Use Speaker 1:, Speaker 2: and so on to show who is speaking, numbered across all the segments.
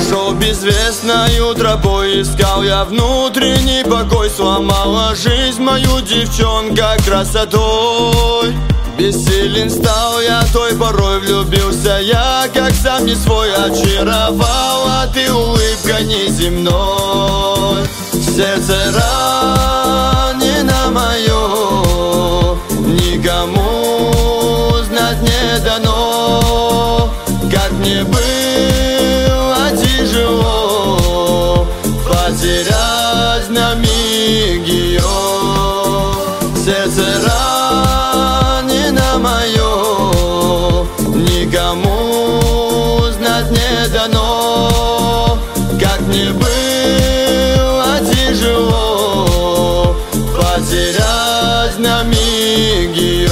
Speaker 1: шел безвестною тропой, искал я внутренний покой. Сломала жизнь мою девчонка красотой. Бессилен стал я той порой, влюбился я, как сам не свой. Очаровала ты улыбкой неземной. Сердце ранено мое, никому знать не дано. Как мне было тяжело потерять на миг ее. Сердце ранено мое, никому знать не дано. Как мне было тяжело потерять на миг ее.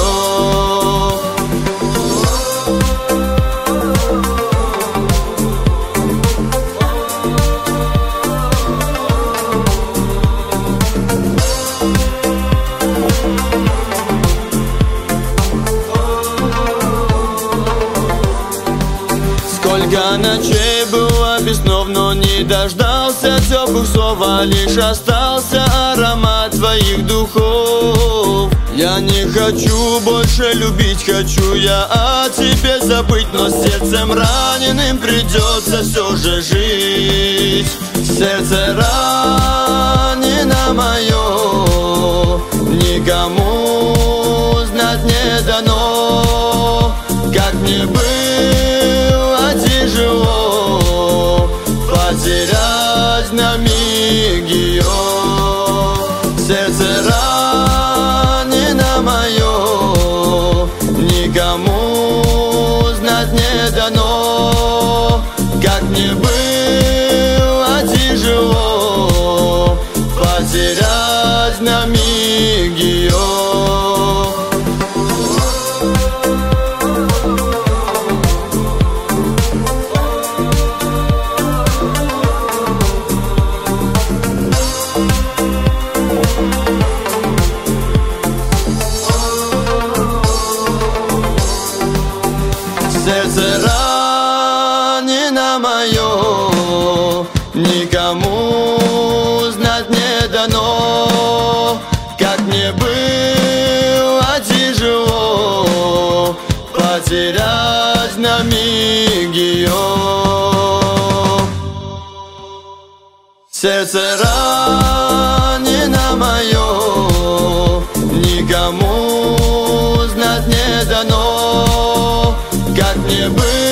Speaker 1: Сколько ночей было без снов, но не дождался теплых слов, а лишь остался аромат твоих духов. Я не хочу больше любить, хочу я о тебе забыть, но сердцем раненым придется все же жить. Сердце ранено мое, никому знать не дано. Как мне было тяжело потерять на миг ее. Сердце ранено мое, никому знать не дано. Как мне было тяжело потерять на миг ее. Сердце ранено мое, никому знать не дано. Как мне было тяжело потерять на миг ее. Сердце ранено мое, никому знать не дано. Как мне было